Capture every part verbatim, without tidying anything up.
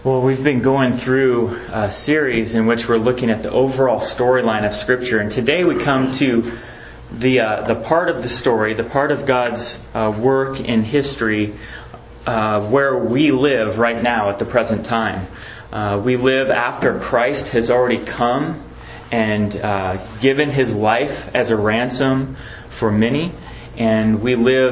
Well, we've been going through a series in which we're looking at the overall storyline of Scripture, and today we come to the uh, the part of the story, the part of God's uh, work in history uh, where we live right now at the present time. Uh, we live after Christ has already come and uh, given His life as a ransom for many, and we live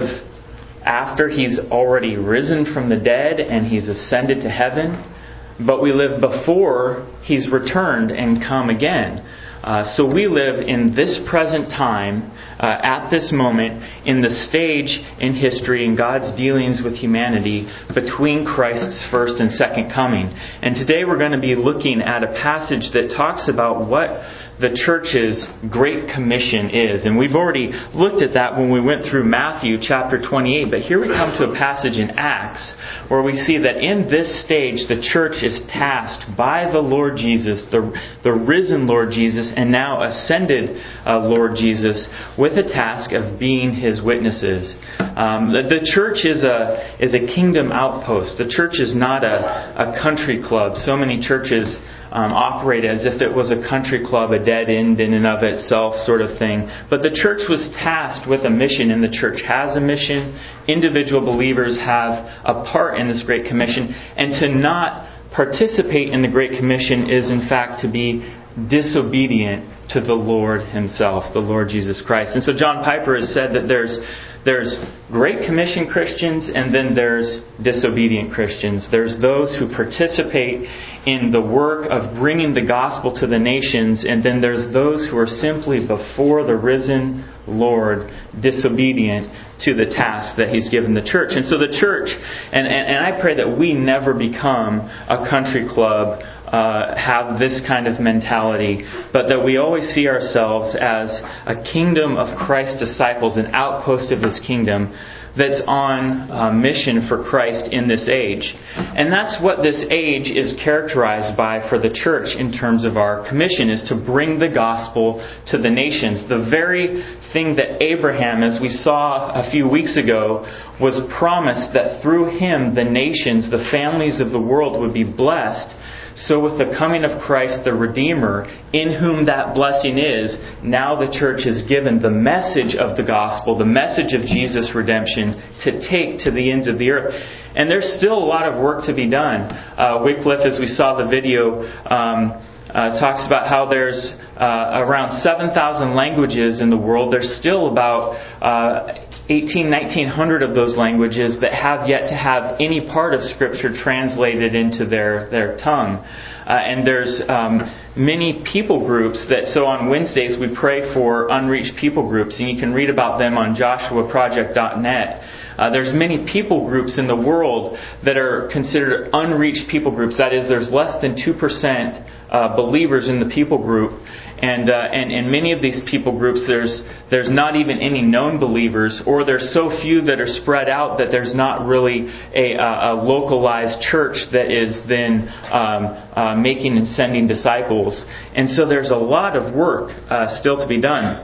after He's already risen from the dead and He's ascended to heaven. But we live before He's returned and come again. Uh, so we live in this present time, uh, at this moment, in the stage in history in God's dealings with humanity between Christ's first and second coming. And today we're going to be looking at a passage that talks about what the church's Great Commission is. And we've already looked at that when we went through Matthew chapter twenty-eight. But here we come to a passage in Acts where we see that in this stage the church is tasked by the Lord Jesus, the, the risen Lord Jesus, and now ascended uh, Lord Jesus, with a task of being His witnesses. Um, the, the church is a is a kingdom outpost. The church is not a, a country club. So many churches Um, operate as if it was a country club, a dead end in and of itself sort of thing. But the church was tasked with a mission, and the church has a mission. Individual believers have a part in this Great Commission. And to not participate in the Great Commission is in fact to be disobedient to the Lord Himself, the Lord Jesus Christ. And so John Piper has said that there's There's Great Commission Christians, and then there's disobedient Christians. There's those who participate in the work of bringing the gospel to the nations, and then there's those who are simply before the risen Lord, disobedient to the task that He's given the church. And so the church, and, and, and I pray that we never become a country club, uh, have this kind of mentality, but that we always see ourselves as a kingdom of Christ's disciples, an outpost of His kingdom that's on uh, mission for Christ in this age. And that's what this age is characterized by for the church in terms of our commission, is to bring the gospel to the nations. The very thing that Abraham, as we saw a few weeks ago, was promised that through him the nations, the families of the world would be blessed. So with the coming of Christ, the Redeemer, in whom that blessing is, now the church is given the message of the gospel, the message of Jesus' redemption, to take to the ends of the earth. And there's still a lot of work to be done. Uh, Wycliffe, as we saw the video, um, uh, talks about how there's uh, around seven thousand languages in the world. There's still about Uh, eighteen, nineteen hundred of those languages that have yet to have any part of Scripture translated into their, their tongue. Uh, and there's um, many people groups that, so on Wednesdays we pray for unreached people groups, and you can read about them on joshua project dot net. Uh, there's many people groups in the world that are considered unreached people groups. That is, there's less than two percent uh, believers in the people group. And, uh, and and many of these people groups, there's there's not even any known believers, or there's so few that are spread out that there's not really a, a localized church that is then um, uh, making and sending disciples. And so there's a lot of work uh, still to be done.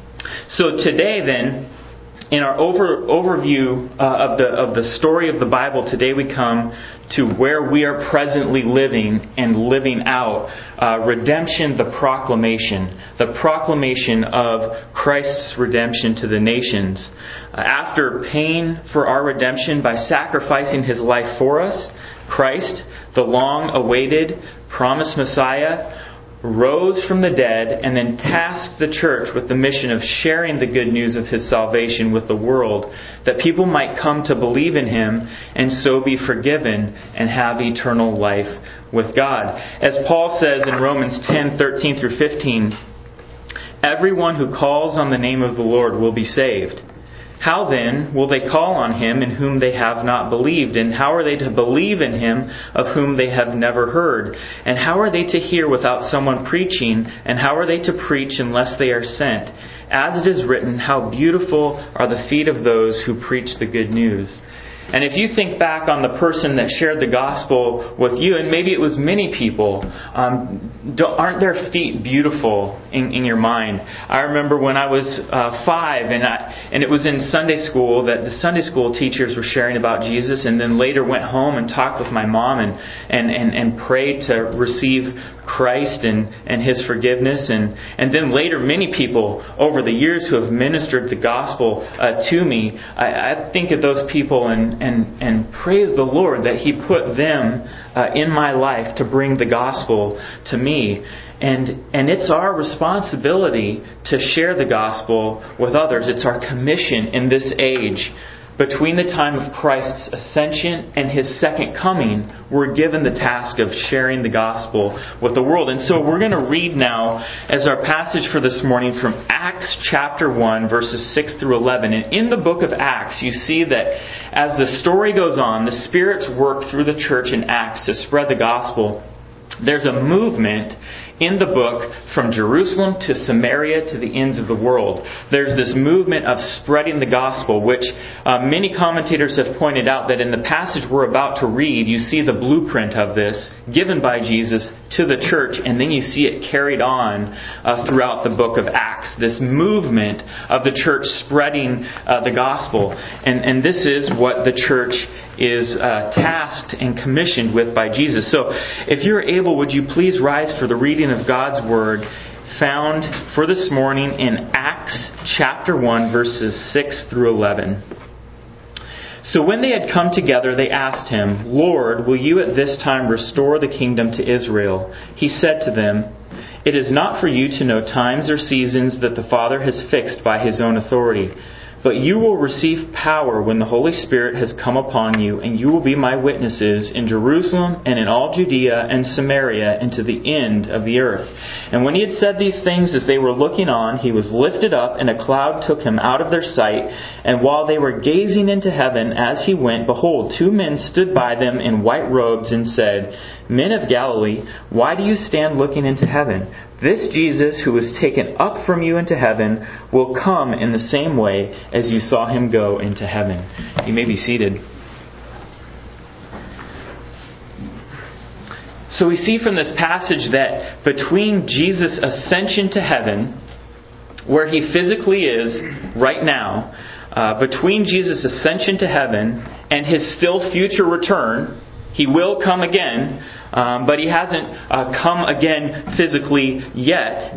So today then, in our over, overview uh, of the of the story of the Bible, today we come to where we are presently living and living out uh, redemption, the proclamation, the proclamation of Christ's redemption to the nations. Uh, after paying for our redemption by sacrificing His life for us, Christ, the long-awaited, promised Messiah, rose from the dead and then tasked the church with the mission of sharing the good news of His salvation with the world, that people might come to believe in Him and so be forgiven and have eternal life with God. As Paul says in Romans ten, thirteen through fifteen, everyone who calls on the name of the Lord will be saved. How then will they call on Him in whom they have not believed? And how are they to believe in Him of whom they have never heard? And how are they to hear without someone preaching? And how are they to preach unless they are sent? As it is written, how beautiful are the feet of those who preach the good news. And if you think back on the person that shared the gospel with you, and maybe it was many people, um, don't, aren't their feet beautiful in, in your mind? I remember when I was uh, five, and I, and it was in Sunday school that the Sunday school teachers were sharing about Jesus, and then later went home and talked with my mom and and, and, and prayed to receive Christ and, and His forgiveness. And, and then later, many people over the years who have ministered the gospel uh, to me, I, I think of those people and, and, and praise the Lord that He put them uh, in my life to bring the gospel to me. And and it's our responsibility to share the gospel with others. It's our commission in this age. Between the time of Christ's ascension and His second coming, we're given the task of sharing the gospel with the world. And so we're going to read now as our passage for this morning from Acts chapter one, verses six through eleven. And in the book of Acts, you see that as the story goes on, the Spirit's work through the church in Acts to spread the gospel. There's a movement in the book from Jerusalem to Samaria to the ends of the world. There's this movement of spreading the gospel, which uh, many commentators have pointed out that in the passage we're about to read, you see the blueprint of this given by Jesus to the church, and then you see it carried on uh, throughout the book of Acts. This movement of the church spreading uh, the gospel. And, and this is what the church is uh, tasked and commissioned with by Jesus. So if you're able, would you please rise for the reading of God's Word found for this morning in Acts chapter one, verses six through eleven. So when they had come together, they asked Him, "Lord, will You at this time restore the kingdom to Israel?" He said to them, "It is not for you to know times or seasons that the Father has fixed by His own authority. But you will receive power when the Holy Spirit has come upon you, and you will be my witnesses in Jerusalem and in all Judea and Samaria and to the end of the earth." And when He had said these things, as they were looking on, He was lifted up, and a cloud took Him out of their sight. And while they were gazing into heaven as He went, behold, two men stood by them in white robes and said, "Men of Galilee, why do you stand looking into heaven? This Jesus who was taken up from you into heaven will come in the same way as you saw Him go into heaven." You may be seated. So we see from this passage that between Jesus' ascension to heaven, where He physically is right now, uh, between Jesus' ascension to heaven and His still future return, He will come again, um, but He hasn't uh, come again physically yet.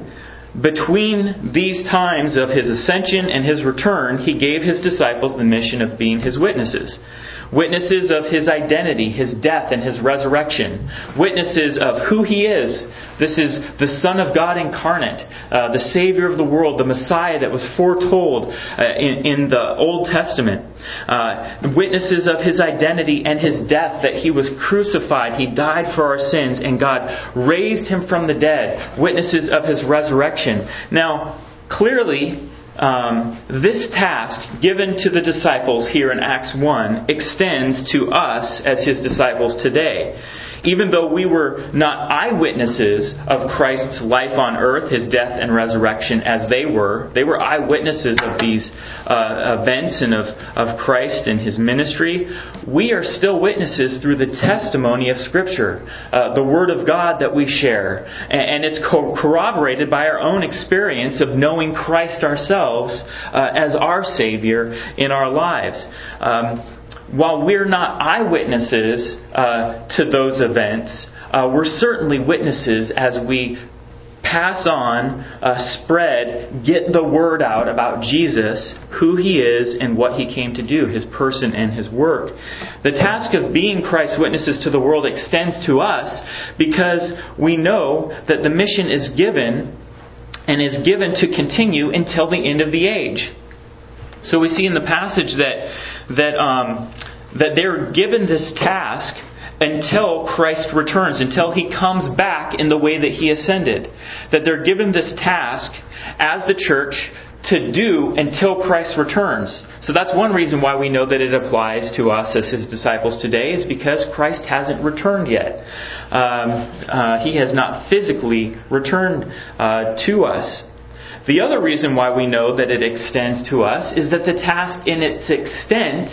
Between these times of His ascension and His return, He gave His disciples the mission of being His witnesses. Witnesses of His identity, His death, and His resurrection. Witnesses of who He is. This is the Son of God incarnate, uh, the Savior of the world, the Messiah that was foretold uh, in, in the Old Testament. Uh, witnesses of His identity and His death, that He was crucified, He died for our sins, and God raised Him from the dead. Witnesses of His resurrection. Now, clearly, Um, this task given to the disciples here in Acts one extends to us as His disciples today. Even though we were not eyewitnesses of Christ's life on earth, His death and resurrection as they were, they were eyewitnesses of these uh, events and of, of Christ and His ministry. We are still witnesses through the testimony of Scripture, uh, the Word of God that we share. And, and it's co- corroborated by our own experience of knowing Christ ourselves uh, as our Savior in our lives. Um, While we're not eyewitnesses uh, to those events, uh, we're certainly witnesses as we pass on, uh, spread, get the word out about Jesus, who He is, and what He came to do, His person and His work. The task of being Christ's witnesses to the world extends to us because we know that the mission is given and is given to continue until the end of the age. So we see in the passage that that um, that they're given this task until Christ returns, until He comes back in the way that He ascended. That they're given this task as the church to do until Christ returns. So that's one reason why we know that it applies to us as His disciples today, is because Christ hasn't returned yet. Um, uh, He has not physically returned uh, to us. The other reason why we know that it extends to us is that the task in its extent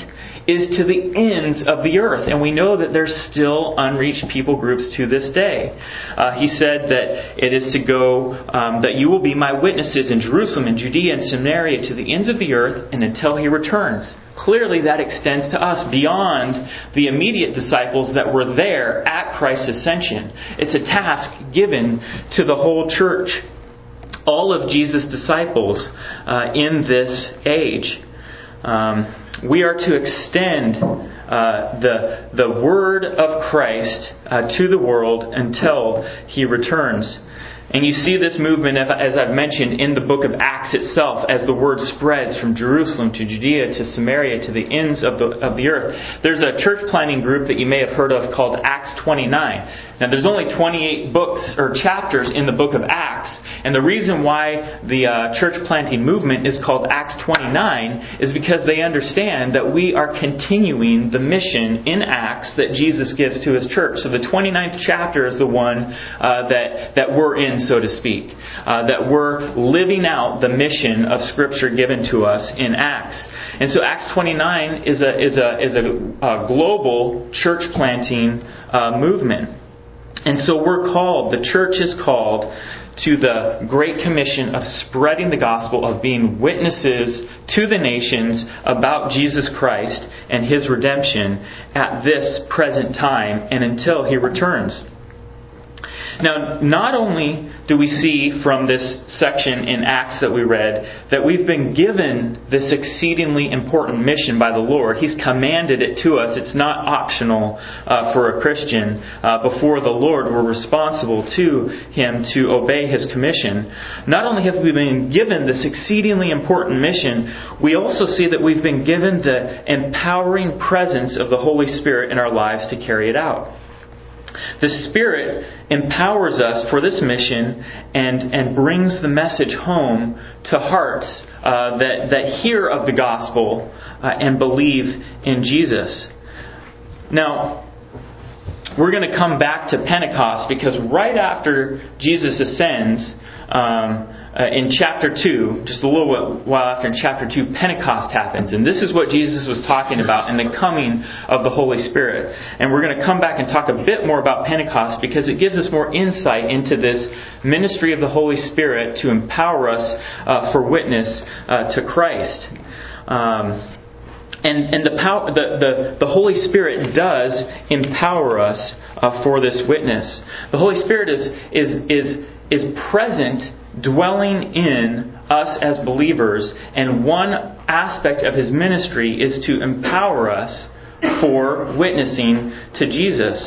is to the ends of the earth. And we know that there's still unreached people groups to this day. Uh, he said that it is to go, um, that you will be my witnesses in Jerusalem and Judea and Samaria to the ends of the earth and until He returns. Clearly that extends to us beyond the immediate disciples that were there at Christ's ascension. It's a task given to the whole church. All of Jesus' disciples uh, in this age. Um, we are to extend uh, the, the word of Christ uh, to the world until He returns. And you see this movement, as I've mentioned, in the book of Acts itself, as the word spreads from Jerusalem to Judea to Samaria to the ends of the of the earth. There's a church planting group that you may have heard of called Acts twenty-nine. Now, there's only twenty-eight books or chapters in the book of Acts. And the reason why the uh, church planting movement is called Acts twenty-nine is because they understand that we are continuing the mission in Acts that Jesus gives to His church. So the twenty-ninth chapter is the one uh, that, that we're in, so to speak. Uh, that we're living out the mission of Scripture given to us in Acts. And so Acts twenty-nine is a is a is a, a global church planting uh, movement. And so we're called, the church is called to the Great Commission of spreading the gospel, of being witnesses to the nations about Jesus Christ and His redemption at this present time and until He returns. Now, not only do we see from this section in Acts that we read that we've been given this exceedingly important mission by the Lord. He's commanded it to us. It's not optional uh, for a Christian. Uh, before the Lord, we're responsible to Him to obey His commission. Not only have we been given this exceedingly important mission, we also see that we've been given the empowering presence of the Holy Spirit in our lives to carry it out. The Spirit empowers us for this mission and, and brings the message home to hearts uh, that, that hear of the gospel uh, and believe in Jesus. Now, we're going to come back to Pentecost because right after Jesus ascends, um, Uh, in chapter two, just a little while after in chapter two, Pentecost happens. And this is what Jesus was talking about in the coming of the Holy Spirit. And we're going to come back and talk a bit more about Pentecost because it gives us more insight into this ministry of the Holy Spirit to empower us uh, for witness uh, to Christ. Um, and and the, power, the, the, the Holy Spirit does empower us uh, for this witness. The Holy Spirit is is is is present, dwelling in us as believers, and one aspect of His ministry is to empower us for witnessing to Jesus.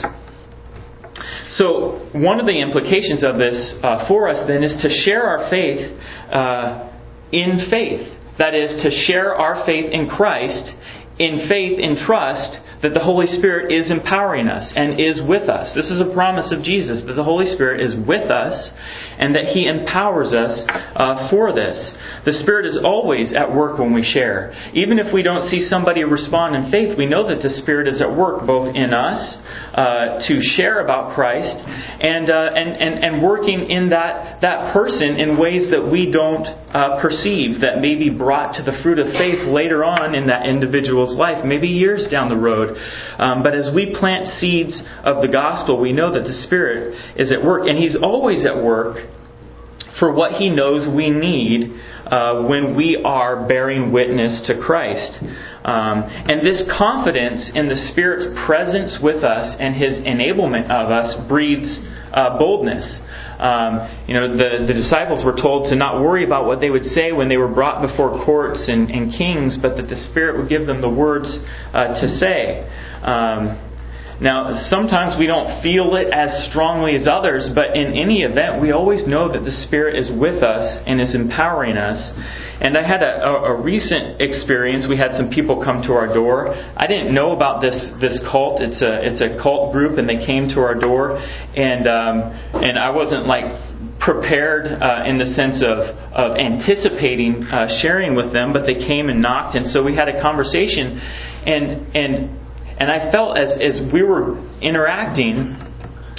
So one of the implications of this uh, for us then is to share our faith uh, in faith. That is, to share our faith in Christ in faith and trust that the Holy Spirit is empowering us and is with us. This is a promise of Jesus, that the Holy Spirit is with us and that He empowers us uh, for this. The Spirit is always at work when we share. Even if we don't see somebody respond in faith, we know that the Spirit is at work both in us uh, to share about Christ and, uh, and and and working in that that person in ways that we don't uh, perceive, that may be brought to the fruit of faith later on in that individual's life, maybe years down the road. Um, but as we plant seeds of the gospel, we know that the Spirit is at work, and He's always at work for what He knows we need uh, when we are bearing witness to Christ. Um, and this confidence in the Spirit's presence with us and His enablement of us breeds uh, boldness. Um, you know, the, the disciples were told to not worry about what they would say when they were brought before courts and, and kings, but that the Spirit would give them the words uh, to say. Um, Now, sometimes we don't feel it as strongly as others, but in any event, we always know that the Spirit is with us and is empowering us. And I had a, a, a recent experience. We had some people come to our door. I didn't know about this this cult. It's a it's a cult group, and they came to our door, and um, and I wasn't like prepared uh, in the sense of of anticipating uh, sharing with them, but they came and knocked, and so we had a conversation, and and. And I felt as, as we were interacting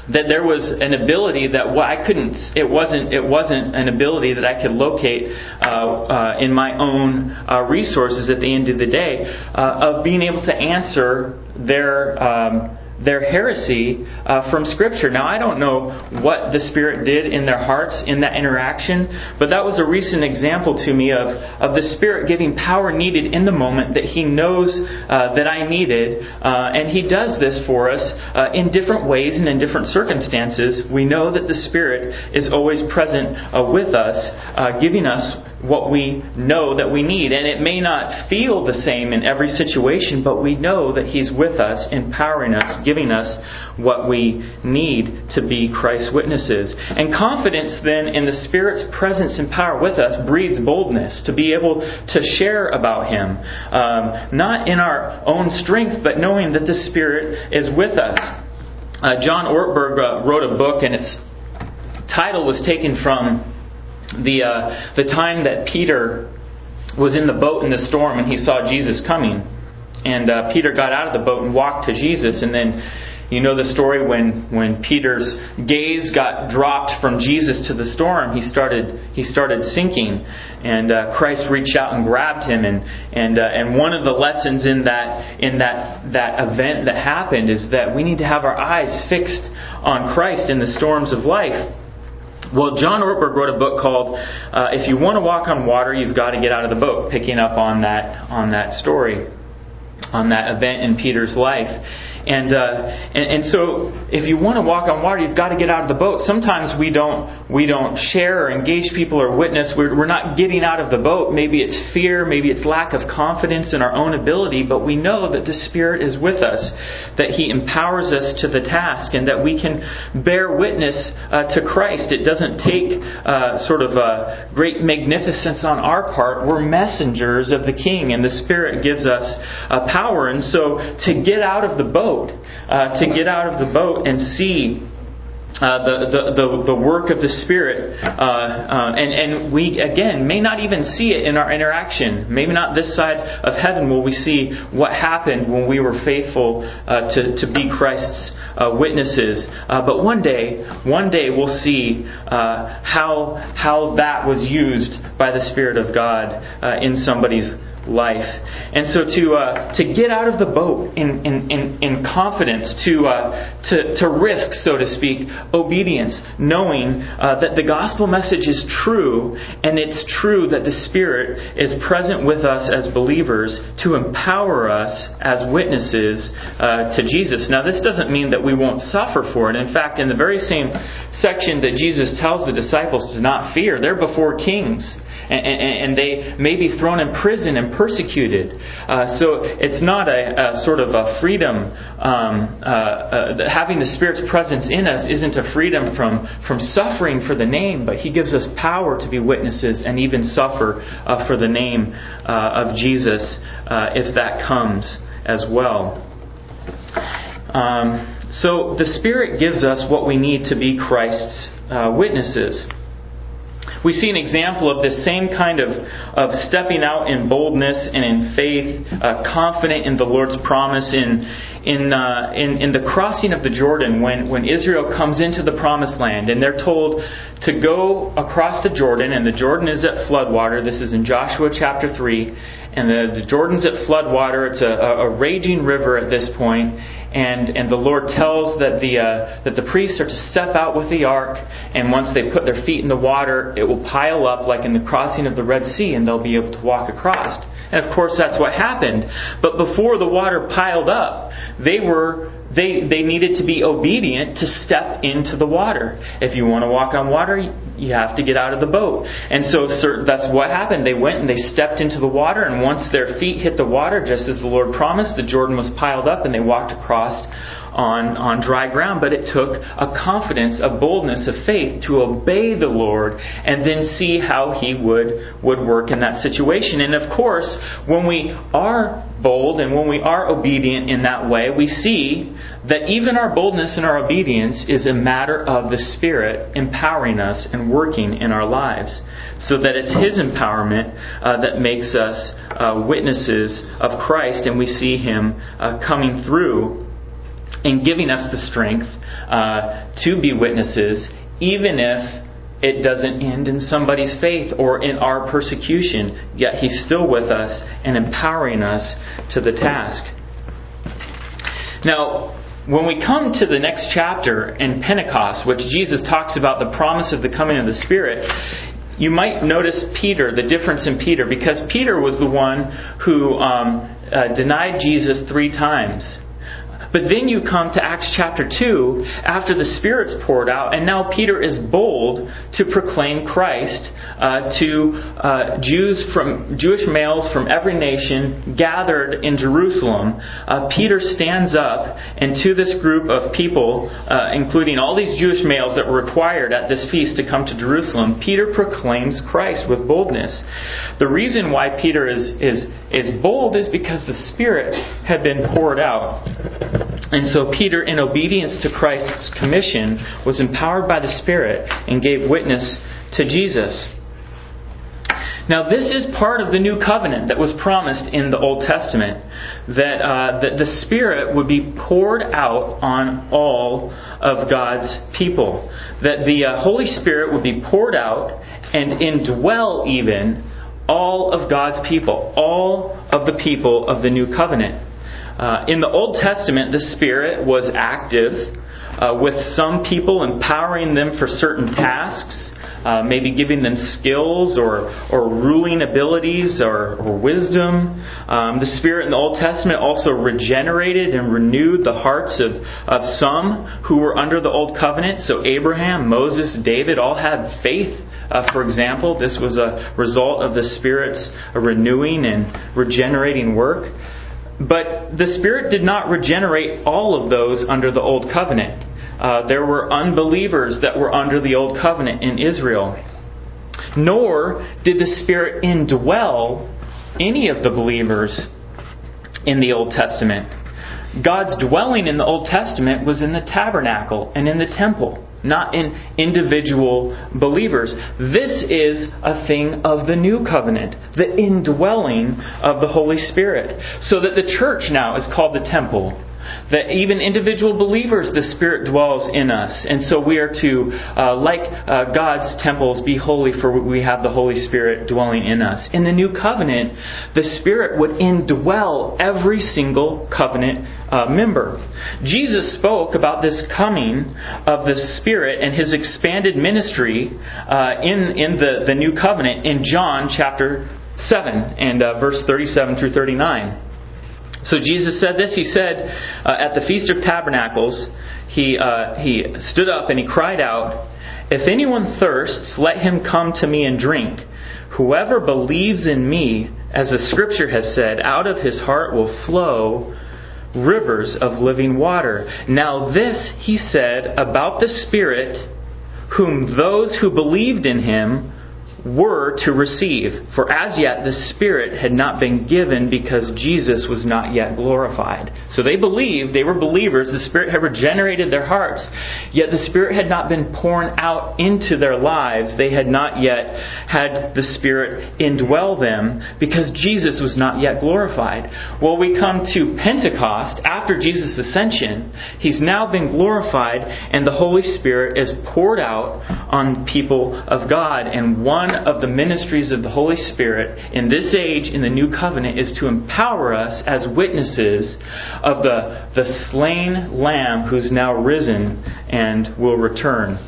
that there was an ability that well, I couldn't. It wasn't. It wasn't an ability that I could locate uh, uh, in my own uh, resources. At the end of the day, uh, of being able to answer their. Um, their heresy uh, from Scripture. Now, I don't know what the Spirit did in their hearts in that interaction, but that was a recent example to me of, of the Spirit giving power needed in the moment that He knows uh, that I needed. Uh, and He does this for us uh, in different ways and in different circumstances. We know that the Spirit is always present uh, with us, uh, giving us what we know that we need. And it may not feel the same in every situation, but we know that He's with us, empowering us, giving us what we need to be Christ's witnesses. And confidence then in the Spirit's presence and power with us breeds boldness to be able to share about Him. Um, not in our own strength, but knowing that the Spirit is with us. Uh, John Ortberg uh, wrote a book, and its title was taken from The uh, the time that Peter was in the boat in the storm and he saw Jesus coming. And uh, Peter got out of the boat and walked to Jesus. And then you know the story when, when Peter's gaze got dropped from Jesus to the storm, he started he started sinking. And uh, Christ reached out and grabbed him. And and uh, and one of the lessons in that in that that event that happened is that we need to have our eyes fixed on Christ in the storms of life. Well, John Ortberg wrote a book called uh, "If You Want to Walk on Water, You've Got to Get Out of the Boat," picking up on that on that story, on that event in Peter's life. And, uh, and and so, if you want to walk on water, you've got to get out of the boat. Sometimes we don't we don't share or engage people or witness. We're, we're not getting out of the boat. Maybe it's fear, maybe it's lack of confidence in our own ability. But we know that the Spirit is with us, that He empowers us to the task, and that we can bear witness uh, to Christ. It doesn't take uh, sort of a great magnificence on our part. We're messengers of the King, and the Spirit gives us uh, power. And so, to get out of the boat. Uh, to get out of the boat and see uh, the, the, the, the work of the Spirit. Uh, uh, and, and we, again, may not even see it in our interaction. Maybe not this side of heaven will we see what happened when we were faithful uh, to, to be Christ's uh, witnesses. Uh, but one day, one day we'll see uh, how, how that was used by the Spirit of God uh, in somebody's life. And so to uh, to get out of the boat in in, in, in confidence, to, uh, to to risk, so to speak, obedience, knowing uh, that the gospel message is true, and it's true that the Spirit is present with us as believers to empower us as witnesses uh, to Jesus. Now, this doesn't mean that we won't suffer for it. In fact, in the very same section that Jesus tells the disciples to not fear, they're before kings. And, and, and they may be thrown in prison and persecuted. Uh, so it's not a, a sort of a freedom. Um, uh, uh, having the Spirit's presence in us isn't a freedom from, from suffering for the name, but He gives us power to be witnesses and even suffer uh, for the name uh, of Jesus uh, if that comes as well. Um, so the Spirit gives us what we need to be Christ's uh, witnesses. We see an example of this same kind of, of stepping out in boldness and in faith, uh, confident in the Lord's promise in in, uh, in in the crossing of the Jordan when, when Israel comes into the Promised Land and they're told to go across the Jordan, and the Jordan is at floodwater. This is in Joshua chapter three. And the, the Jordan's at floodwater. It's a, a, a raging river at this point. And and the Lord tells that the uh, that the priests are to step out with the ark, and once they put their feet in the water, it will pile up like in the crossing of the Red Sea, and they'll be able to walk across. And of course, that's what happened. But before the water piled up, they were they they needed to be obedient to step into the water. If you want to walk on water, you have to get out of the boat. And so that's what happened. They went and they stepped into the water, and once their feet hit the water, just as the Lord promised, the Jordan was piled up, and they walked across on, on dry ground. But it took a confidence, a boldness, a faith to obey the Lord and then see how He would, would work in that situation. And of course, when we are bold and when we are obedient in that way, we see that even our boldness and our obedience is a matter of the Spirit empowering us and working in our lives. So that it's His empowerment uh, that makes us uh, witnesses of Christ, and we see Him uh, coming through in giving us the strength uh, to be witnesses, even if it doesn't end in somebody's faith or in our persecution. Yet He's still with us and empowering us to the task. Now, when we come to the next chapter in Pentecost, which Jesus talks about the promise of the coming of the Spirit, you might notice Peter, the difference in Peter, because Peter was the one who um, uh, denied Jesus three times. But then you come to Acts chapter two, after the Spirit's poured out, and now Peter is bold to proclaim Christ uh, to uh, Jews from Jewish males from every nation gathered in Jerusalem. Uh, Peter stands up, and to this group of people, uh, including all these Jewish males that were required at this feast to come to Jerusalem, Peter proclaims Christ with boldness. The reason why Peter is is is bold is because the Spirit had been poured out. And so Peter, in obedience to Christ's commission, was empowered by the Spirit and gave witness to Jesus. Now, this is part of the new covenant that was promised in the Old Testament, that, uh, that the Spirit would be poured out on all of God's people. That the uh, Holy Spirit would be poured out and indwell even all of God's people, all of the people of the new covenant. Uh, in the Old Testament, the Spirit was active, uh, with some people empowering them for certain tasks, uh, maybe giving them skills or or ruling abilities or, or wisdom. Um, the Spirit in the Old Testament also regenerated and renewed the hearts of, of some who were under the Old Covenant. So Abraham, Moses, David all had faith. Uh, for example, this was a result of the Spirit's renewing and regenerating work. But the Spirit did not regenerate all of those under the Old Covenant. Uh, there were unbelievers that were under the Old Covenant in Israel. Nor did the Spirit indwell any of the believers in the Old Testament. God's dwelling in the Old Testament was in the tabernacle and in the temple, not in individual believers. This is a thing of the new covenant, the indwelling of the Holy Spirit. So that the church now is called the temple. That even individual believers, the Spirit dwells in us. And so we are to, uh, like uh, God's temples, be holy, for we have the Holy Spirit dwelling in us. In the new covenant, the Spirit would indwell every single covenant uh, member. Jesus spoke about this coming of the Spirit and His expanded ministry uh, in, in the, the new covenant in John chapter seven and uh, verse thirty-seven through thirty-nine. So Jesus said this. He said uh, at the Feast of Tabernacles, he uh, he stood up and He cried out, "If anyone thirsts, let him come to me and drink. Whoever believes in me, as the Scripture has said, out of his heart will flow rivers of living water." Now this He said about the Spirit, whom those who believed in Him were to receive. For as yet the Spirit had not been given, because Jesus was not yet glorified. So they believed, they were believers, the Spirit had regenerated their hearts, yet the Spirit had not been poured out into their lives. They had not yet had the Spirit indwell them, because Jesus was not yet glorified. Well, we come to Pentecost, after Jesus' ascension. He's now been glorified, and the Holy Spirit is poured out on people of God. And one of the ministries of the Holy Spirit in this age, in the New Covenant, is to empower us as witnesses of the, the slain Lamb who's now risen and will return.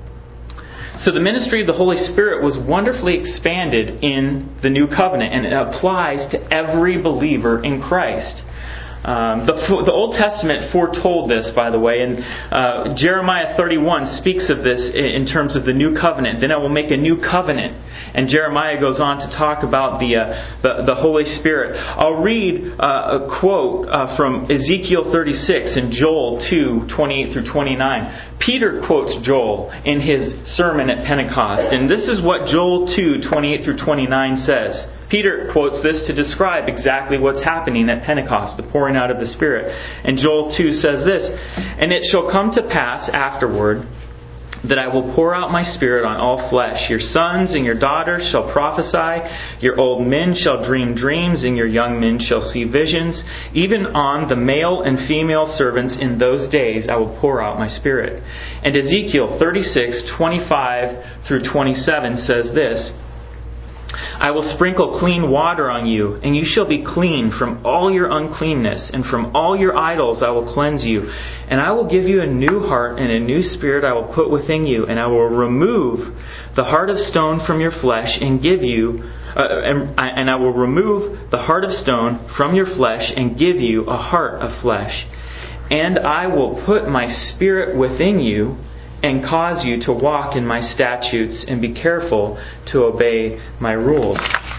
So the ministry of the Holy Spirit was wonderfully expanded in the New Covenant, and it applies to every believer in Christ. Um, the, the Old Testament foretold this, by the way, and uh, Jeremiah thirty-one speaks of this in, in terms of the new covenant. Then I will make a new covenant, and Jeremiah goes on to talk about the uh, the, the Holy Spirit. I'll read uh, a quote uh, from Ezekiel thirty-six and Joel two twenty-eight through twenty-nine. Peter quotes Joel in his sermon at Pentecost, and this is what Joel two twenty-eight through twenty-nine says. Peter quotes this to describe exactly what's happening at Pentecost, the pouring out of the Spirit. And Joel two says this, "And it shall come to pass afterward that I will pour out my Spirit on all flesh. Your sons and your daughters shall prophesy. Your old men shall dream dreams, and your young men shall see visions. Even on the male and female servants in those days I will pour out my Spirit. And Ezekiel thirty-six, twenty-five through twenty-seven says this, I will sprinkle clean water on you, and you shall be clean from all your uncleanness, and from all your idols I will cleanse you. And I will give you a new heart, and a new spirit I will put within you, and I will remove the heart of stone from your flesh, and give you, uh, and, and I will remove the heart of stone from your flesh, and give you a heart of flesh. And I will put my Spirit within you, and cause you to walk in my statutes and be careful to obey my rules.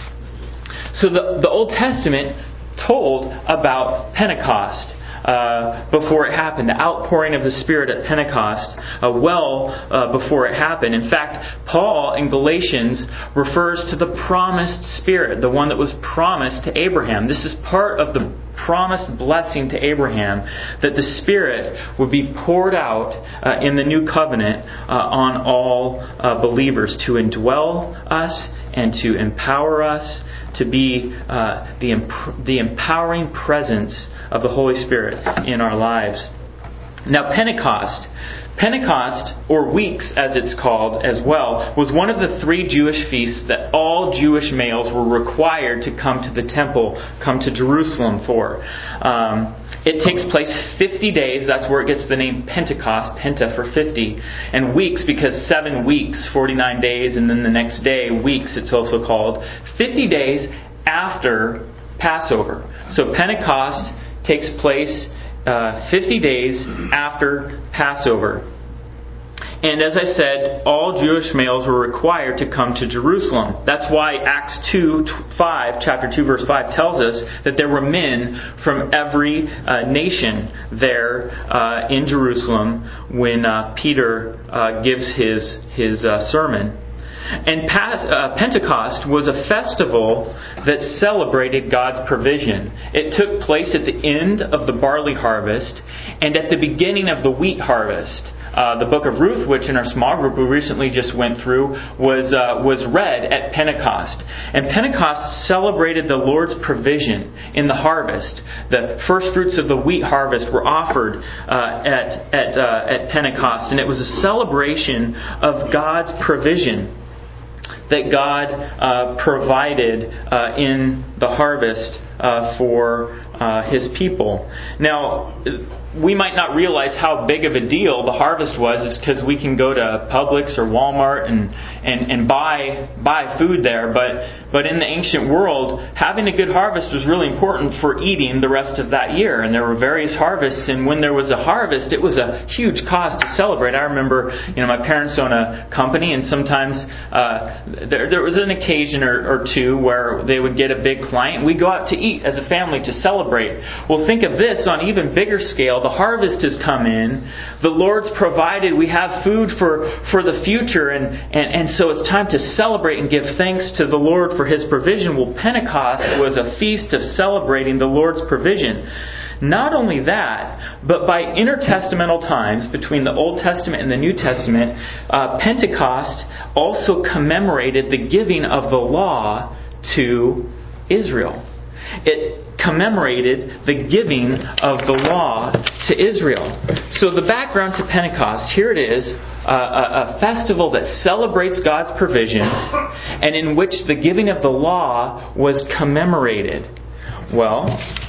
So the, the Old Testament told about Pentecost uh, before it happened, the outpouring of the Spirit at Pentecost uh, well uh, before it happened. In fact, Paul in Galatians refers to the promised Spirit, the one that was promised to Abraham. This is part of the promised blessing to Abraham, that the Spirit would be poured out uh, in the new covenant uh, on all uh, believers to indwell us and to empower us to be uh, the imp- the empowering presence of the Holy Spirit in our lives. Now, Pentecost. Pentecost, or Weeks as it's called as well, was one of the three Jewish feasts that all Jewish males were required to come to the temple, come to Jerusalem for. Um, it takes place fifty days. That's where it gets the name Pentecost, Penta for fifty. And Weeks because seven weeks, forty-nine days, and then the next day, Weeks it's also called. fifty days after Passover. So Pentecost takes place Uh, fifty days after Passover. And as I said, all Jewish males were required to come to Jerusalem. That's why Acts two, five, chapter two, verse five tells us that there were men from every uh, nation there uh, in Jerusalem when uh, Peter uh, gives his, his uh, sermon. And Pas- uh, Pentecost was a festival that celebrated God's provision. It took place at the end of the barley harvest and at the beginning of the wheat harvest. Uh, the book of Ruth, which in our small group we recently just went through, was uh, was read at Pentecost. And Pentecost celebrated the Lord's provision in the harvest. The first fruits of the wheat harvest were offered uh, at at uh, at Pentecost, and it was a celebration of God's provision that God uh, provided uh, in the harvest uh, for uh, His people. Now, we might not realize how big of a deal the harvest was, is because we can go to Publix or Walmart and, and, and buy buy food there. But but in the ancient world, having a good harvest was really important for eating the rest of that year. And there were various harvests, and when there was a harvest, it was a huge cause to celebrate. I remember, you know, my parents own a company, and sometimes uh, there there was an occasion or, or two where they would get a big client. We'd go out to eat as a family to celebrate. Well, think of this on even bigger scale. The harvest has come in. The Lord's provided. We have food for, for the future. And, and, and so it's time to celebrate and give thanks to the Lord for His provision. Well, Pentecost was a feast of celebrating the Lord's provision. Not only that, but by intertestamental times, between the Old Testament and the New Testament, uh, Pentecost also commemorated the giving of the law to Israel. It commemorated the giving of the law to Israel. So the background to Pentecost, here it is, uh, a, a festival that celebrates God's provision and in which the giving of the law was commemorated. Well,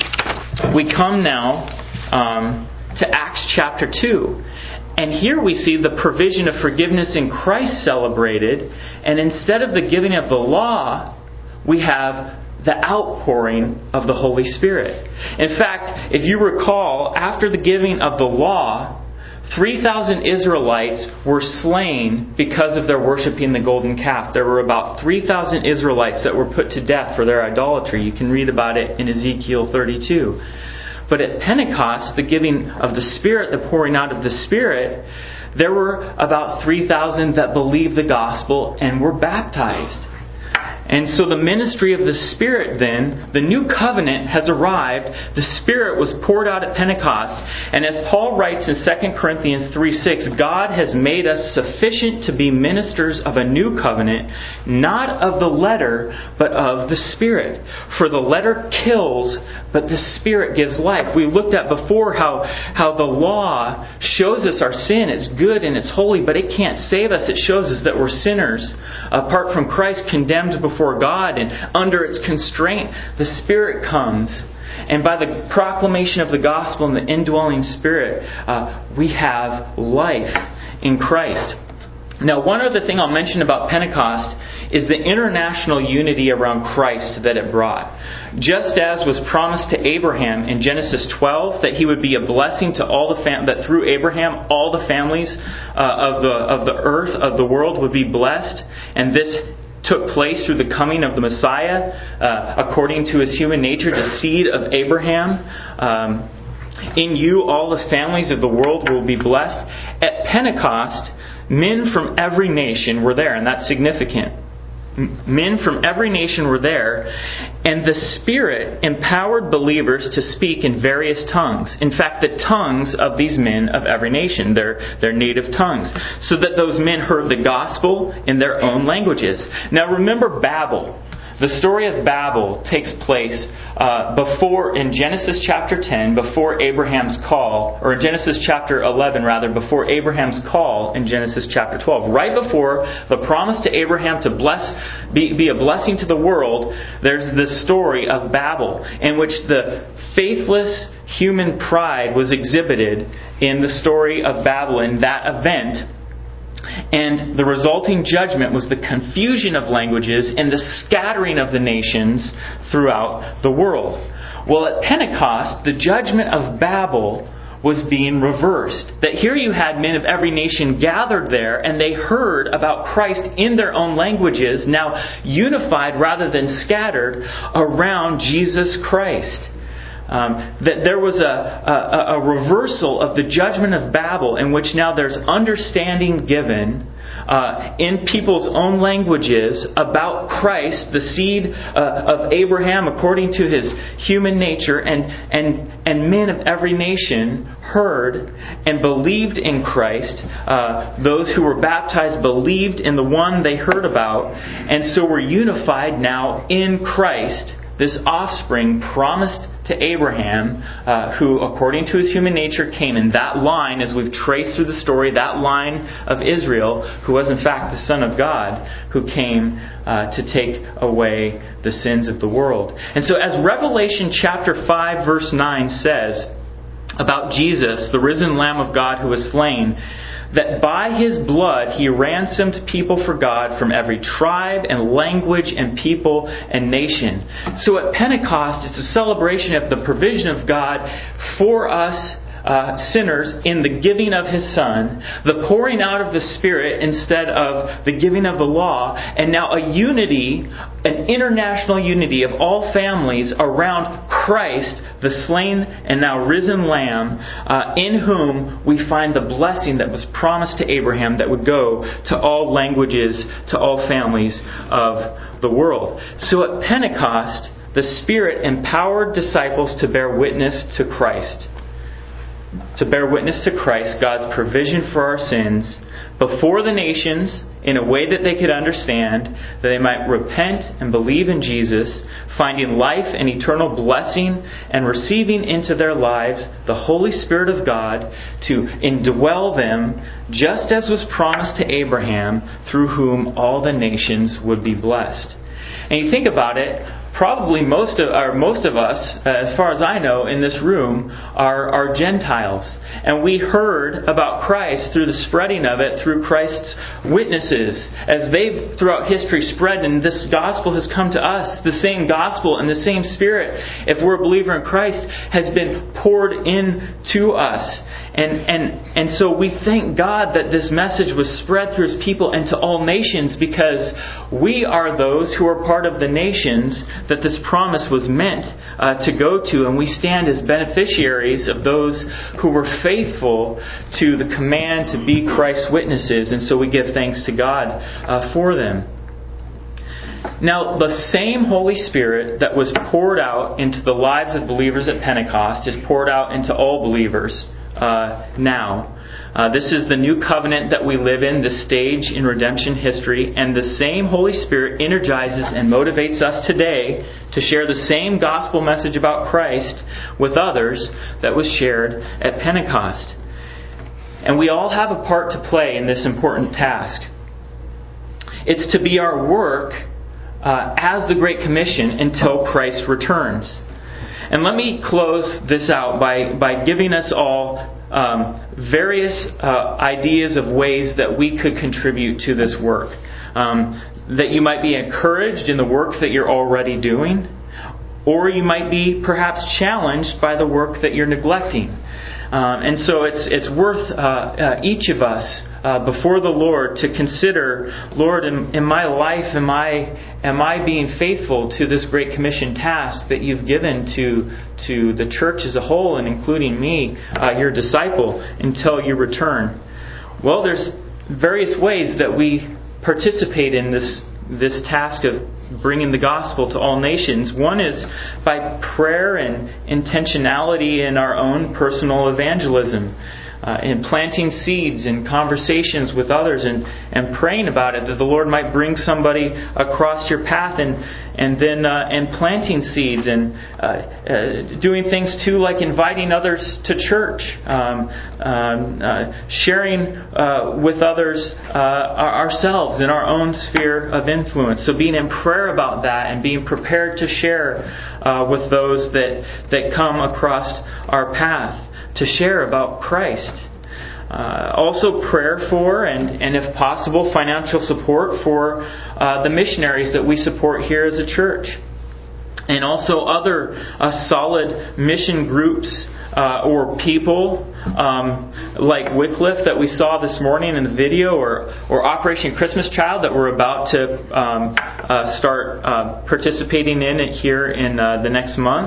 we come now um, to Acts chapter two. And here we see the provision of forgiveness in Christ celebrated. And instead of the giving of the law, we have the outpouring of the Holy Spirit. In fact, if you recall, after the giving of the law, three thousand Israelites were slain because of their worshiping the golden calf. There were about three thousand Israelites that were put to death for their idolatry. You can read about it in Ezekiel thirty-two. But at Pentecost, the giving of the Spirit, the pouring out of the Spirit, there were about three thousand that believed the gospel and were baptized. And so the ministry of the Spirit then, the new covenant has arrived. The Spirit was poured out at Pentecost. And as Paul writes in Second Corinthians three six, God has made us sufficient to be ministers of a new covenant, not of the letter, but of the Spirit. For the letter kills, but the Spirit gives life. We looked at before how, how the law shows us our sin. It's good and it's holy, but it can't save us. It shows us that we're sinners apart from Christ, condemned before God, and under its constraint, the Spirit comes. And by the proclamation of the gospel and the indwelling Spirit, uh, we have life in Christ. Now, one other thing I'll mention about Pentecost is the international unity around Christ that it brought. Just as was promised to Abraham in Genesis twelve, that he would be a blessing to all the fam- that through Abraham all the families uh, of the of the earth, of the world, would be blessed, and this took place through the coming of the Messiah, uh, according to His human nature, the seed of Abraham. Um, in you, all the families of the world will be blessed. At Pentecost, men from every nation were there, and that's significant. Men from every nation were there, and the Spirit empowered believers to speak in various tongues. In fact, the tongues of these men of every nation, their, their native tongues, so that those men heard the gospel in their own languages. Now remember Babel. The story of Babel takes place uh, before, in Genesis chapter ten, before Abraham's call, or in Genesis chapter eleven rather, before Abraham's call in Genesis chapter twelve. Right before the promise to Abraham to bless, be, be a blessing to the world, there's this story of Babel, in which the faithless human pride was exhibited in the story of Babel in that event. And the resulting judgment was the confusion of languages and the scattering of the nations throughout the world. Well, at Pentecost, the judgment of Babel was being reversed. That here you had men of every nation gathered there, and they heard about Christ in their own languages, now unified rather than scattered around Jesus Christ. Um, that there was a, a, a reversal of the judgment of Babel, in which now there's understanding given uh, in people's own languages about Christ, the seed uh, of Abraham according to his human nature, and, and, and men of every nation heard and believed in Christ. Uh, those who were baptized believed in the one they heard about, and so were unified now in Christ, this offspring promised to Abraham, uh, who, according to his human nature, came in that line, as we've traced through the story, that line of Israel, who was in fact the Son of God, who came uh, to take away the sins of the world. And so as Revelation chapter five verse nine says about Jesus, the risen Lamb of God who was slain, that by His blood He ransomed people for God from every tribe and language and people and nation. So at Pentecost, it's a celebration of the provision of God for us Uh, sinners in the giving of His Son, the pouring out of the Spirit instead of the giving of the law, and now a unity, an international unity of all families around Christ, the slain and now risen Lamb, uh, in whom we find the blessing that was promised to Abraham that would go to all languages, to all families of the world. So at Pentecost, the Spirit empowered disciples to bear witness to Christ. To bear witness to Christ, God's provision for our sins, before the nations in a way that they could understand, that they might repent and believe in Jesus, finding life and eternal blessing, and receiving into their lives the Holy Spirit of God to indwell them, just as was promised to Abraham, through whom all the nations would be blessed. And you think about it, probably most of or most of us, as far as I know, in this room are, are Gentiles. And we heard about Christ through the spreading of it through Christ's witnesses. As they've throughout history spread, and this gospel has come to us, the same gospel and the same Spirit, if we're a believer in Christ, has been poured in to us. And, and, and so we thank God that this message was spread through His people and to all nations, because we are those who are part of the nations that this promise was meant uh, to go to, and we stand as beneficiaries of those who were faithful to the command to be Christ's witnesses, and so we give thanks to God uh, for them. Now, the same Holy Spirit that was poured out into the lives of believers at Pentecost is poured out into all believers uh, now. Uh, this is the new covenant that we live in, this stage in redemption history, and the same Holy Spirit energizes and motivates us today to share the same gospel message about Christ with others that was shared at Pentecost. And we all have a part to play in this important task. It's to be our work uh, as the Great Commission until Christ returns. And let me close this out by, by giving us all Um, various uh, ideas of ways that we could contribute to this work. Um, that you might be encouraged in the work that you're already doing, or you might be perhaps challenged by the work that you're neglecting. Um, and so it's it's worth uh, uh, each of us uh, before the Lord to consider, Lord, in, in my life, am I am I being faithful to this Great Commission task that you've given to to the church as a whole, and including me, uh, your disciple, until you return? Well, there's various ways that we participate in this this task of bringing the gospel to all nations. One is by prayer and intentionality in our own personal evangelism, uh, in planting seeds in conversations with others, and, and praying about it, that the Lord might bring somebody across your path, and and then uh, and planting seeds, and uh, uh, doing things too, like inviting others to church, um, um, uh, sharing uh, with others uh, ourselves in our own sphere of influence. So being in prayer about that and being prepared to share uh, with those that that come across our path, to share about Christ. Uh, also prayer for, and, and if possible, financial support for uh, the missionaries that we support here as a church. And also other uh, solid mission groups uh, or people um, like Wycliffe that we saw this morning in the video, or, or Operation Christmas Child that we're about to um, uh, start uh, participating in it here in uh, the next month.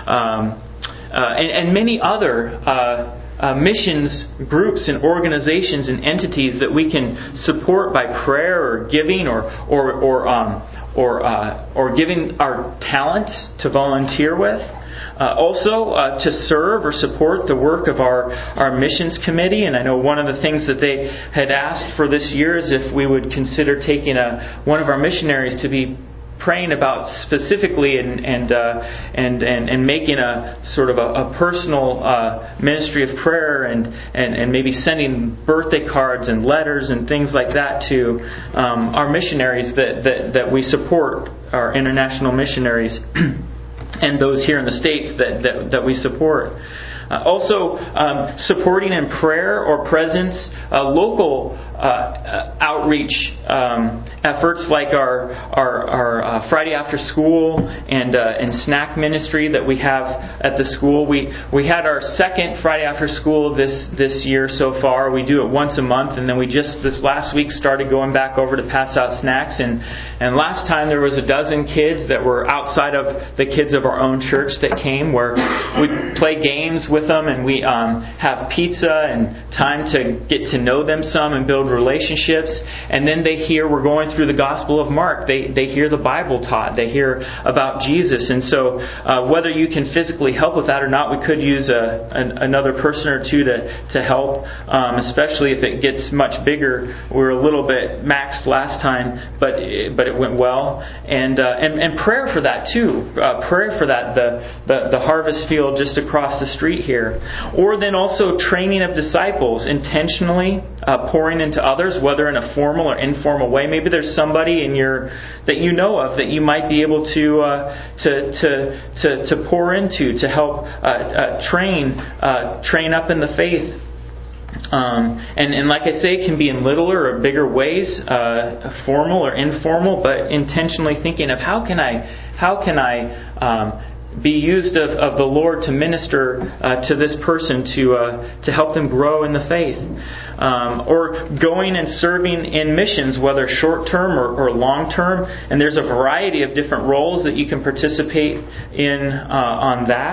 Um, uh, and, and many other uh, Uh, missions groups and organizations and entities that we can support by prayer or giving, or or or um, or uh, or giving our talents to volunteer with. Uh, also uh, to serve or support the work of our, our missions committee. And I know one of the things that they had asked for this year is if we would consider taking a one of our missionaries to be praying about specifically and and uh, and, and and making a sort of a, a personal uh, ministry of prayer, and, and and maybe sending birthday cards and letters and things like that to um, our missionaries that, that that we support, our international missionaries, and those here in the States that that, that we support. Uh, also, um, supporting in prayer or presence uh, local uh, outreach um, efforts like our our, our uh, Friday after school and uh, and snack ministry that we have at the school. We we had our second Friday after school this this year so far. We do it once a month, and then we just this last week started going back over to pass out snacks. And and last time there was a dozen kids that were outside of the kids of our own church that came, where we play games with them, and we um, have pizza and time to get to know them some and build relationships. And then they hear we're going through the Gospel of Mark. They they hear the Bible taught. They hear about Jesus. And so uh, whether you can physically help with that or not, we could use a, an, another person or two to to help, um, especially if it gets much bigger. We were a little bit maxed last time, but it, but it went well. And uh, and and prayer for that too. Uh, prayer for that the, the the harvest field just across the street here. Or then also training of disciples, intentionally uh, pouring into others, whether in a formal or informal way. Maybe there's somebody in your that you know of that you might be able to uh, to, to to to pour into, to help uh, uh, train uh, train up in the faith. Um, and, and like I say, it can be in littler or bigger ways, uh, formal or informal, but intentionally thinking of how can I how can I um, be used of, of the Lord to minister uh, to this person, to uh, to help them grow in the faith. Um, or going and serving in missions, whether short-term or, or long-term. And there's a variety of different roles that you can participate in uh, on that.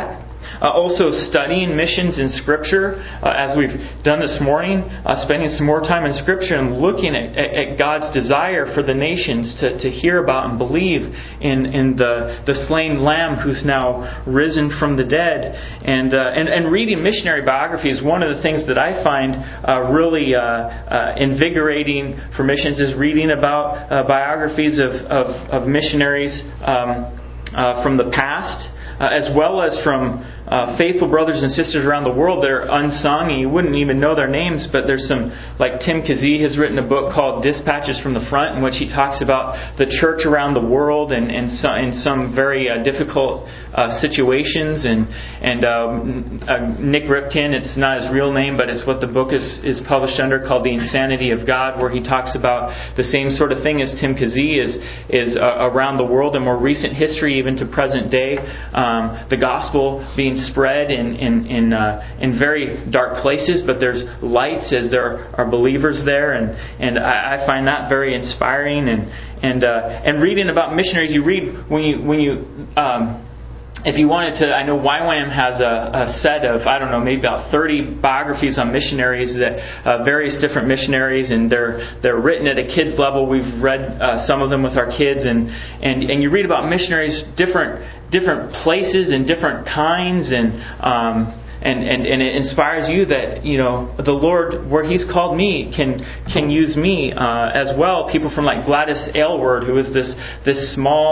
Uh, also studying missions in Scripture, uh, as we've done this morning, uh, spending some more time in Scripture and looking at, at, at God's desire for the nations to, to hear about and believe in, in the, the slain Lamb who's now risen from the dead. And, uh, and, and reading missionary biographies, one of the things that I find uh, really uh, uh, invigorating for missions is reading about uh, biographies of, of, of missionaries um, uh, from the past, uh, as well as from Uh, faithful brothers and sisters around the world. They're unsung, and you wouldn't even know their names, but there's some, like Tim Kazee has written a book called Dispatches from the Front, in which he talks about the church around the world and, and so, in some very uh, difficult uh, situations. And, and uh, uh, Nick Ripken, it's not his real name, but it's what the book is, is published under, called The Insanity of God, where he talks about the same sort of thing as Tim Kazee is, is uh, around the world in more recent history, even to present day. Um, the gospel being spread in in in, uh, in very dark places, but there's lights as there are believers there, and and I, I find that very inspiring. And and uh, and reading about missionaries, you read when you when you. Um, If you wanted to, I know Y WAM has a, a set of, I don't know, maybe about thirty biographies on missionaries, that uh, various different missionaries, and they're they're written at a kid's level. We've read uh, some of them with our kids, and, and, and you read about missionaries, different different places and different kinds, and um, and, and and it inspires you that, you know, the Lord, where He's called me, can can use me uh, as well. People from like Gladys Aylward, who is this this small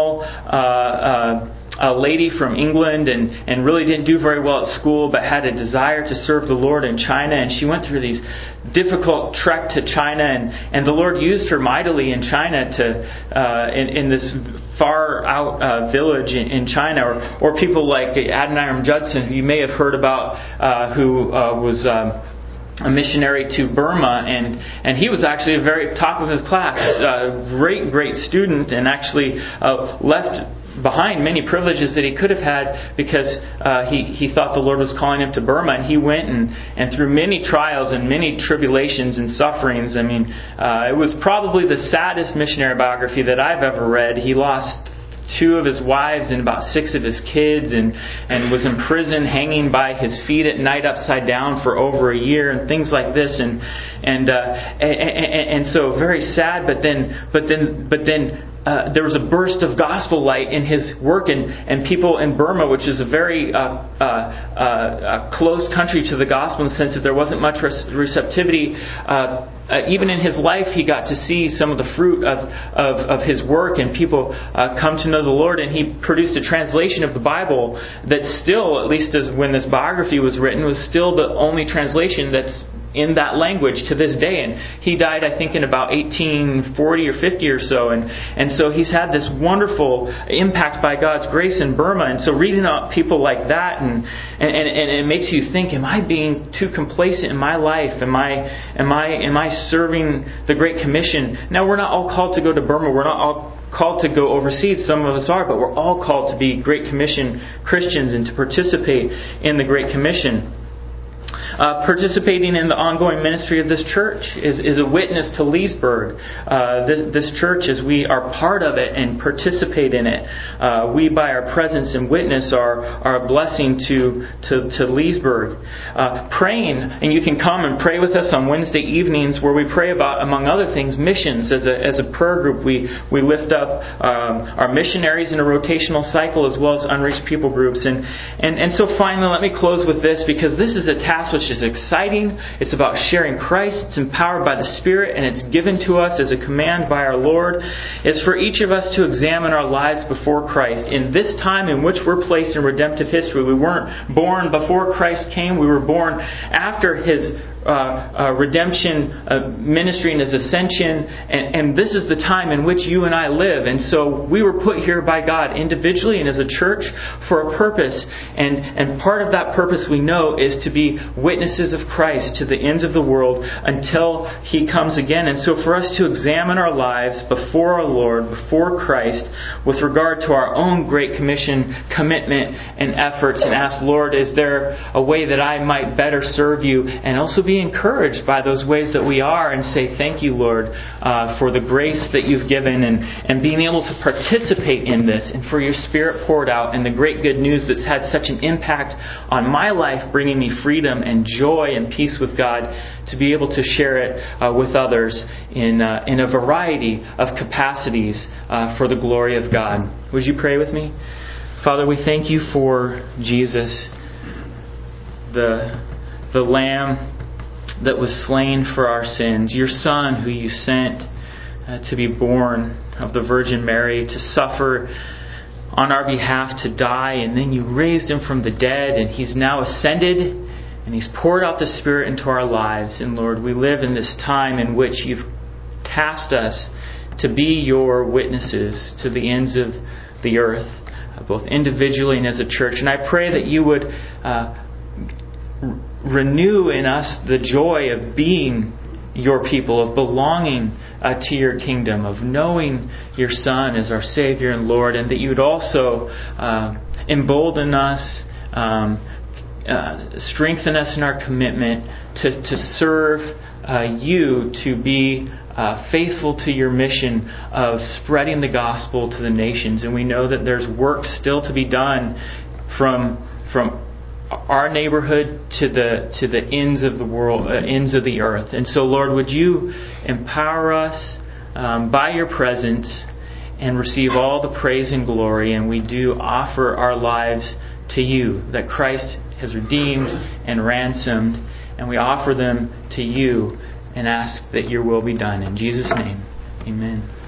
Uh, uh, a lady from England, and, and really didn't do very well at school, but had a desire to serve the Lord in China. And she went through these difficult trek to China, and, and the Lord used her mightily in China to uh, in, in this far out uh, village in, in China. Or, or people like Adoniram Judson, who you may have heard about, uh, who uh, was Um, a missionary to Burma, and, and he was actually a very top of his class, uh, great, great student, and actually uh, left behind many privileges that he could have had because uh, he, he thought the Lord was calling him to Burma, and he went and, and through many trials and many tribulations and sufferings. I mean, uh, it was probably the saddest missionary biography that I've ever read. He lost two of his wives and about six of his kids, and, and was in prison hanging by his feet at night upside down for over a year, and things like this, and and uh, and, and, and so very sad. But then, but then, but then. Uh, there was a burst of gospel light in his work, and, and people in Burma, which is a very uh, uh, uh, closed country to the gospel in the sense that there wasn't much receptivity. Uh, uh, even in his life, he got to see some of the fruit of, of, of his work, and people uh, come to know the Lord. And he produced a translation of the Bible that still, at least as when this biography was written, was still the only translation that's in that language to this day. And he died, I think, in about eighteen forty or fifty or so. And, and so he's had this wonderful impact by God's grace in Burma. And so reading about people like that, and, and, and it makes you think, am I being too complacent in my life? Am I, am I, am I serving the Great Commission? Now, we're not all called to go to Burma. We're not all called to go overseas. Some of us are, but we're all called to be Great Commission Christians and to participate in the Great Commission. Uh, participating in the ongoing ministry of this church is, is a witness to Leesburg. Uh, this, this church, as we are part of it and participate in it, uh, we by our presence and witness are, are a blessing to, to, to Leesburg. Uh, praying, and you can come and pray with us on Wednesday evenings, where we pray about, among other things, missions. As a, as a prayer group, we, we lift up um, our missionaries in a rotational cycle, as well as unreached people groups. And, and, and so finally, let me close with this, because this is a task which is exciting. It's about sharing Christ. It's empowered by the Spirit, and it's given to us as a command by our Lord. It's for each of us to examine our lives before Christ. In this time in which we're placed in redemptive history, we weren't born before Christ came. We were born after His Uh, uh, redemption uh, ministry and His ascension, and, and this is the time in which you and I live. And so we were put here by God individually and as a church for a purpose, and, and part of that purpose, we know, is to be witnesses of Christ to the ends of the world until He comes again. And so for us to examine our lives before our Lord, before Christ, with regard to our own Great Commission commitment and efforts, and ask, Lord, is there a way that I might better serve You and also be be encouraged by those ways that we are and say, thank you, Lord, uh, for the grace that you've given and, and being able to participate in this and for your Spirit poured out and the great good news that's had such an impact on my life, bringing me freedom and joy and peace with God, to be able to share it uh, with others in, uh, in a variety of capacities uh, for the glory of God. Would you pray with me? Father, we thank you for Jesus, the, the Lamb that was slain for our sins, your Son who you sent uh, to be born of the Virgin Mary, to suffer on our behalf, to die, and then you raised Him from the dead, and He's now ascended, and He's poured out the Spirit into our lives. And Lord, we live in this time in which you've tasked us to be your witnesses to the ends of the earth, both individually and as a church. And I pray that you would uh, renew in us the joy of being your people, of belonging uh, to your kingdom, of knowing your Son as our Savior and Lord, and that you would also uh, embolden us, um, uh, strengthen us in our commitment to, to serve uh, you, to be Uh, faithful to your mission of spreading the gospel to the nations. And we know that there's work still to be done from from our neighborhood to the to the ends of the world, uh, ends of the earth. And so, Lord, would you empower us um, by your presence and receive all the praise and glory. And we do offer our lives to you, that Christ has redeemed and ransomed, and we offer them to you and ask that your will be done. In Jesus' name, amen.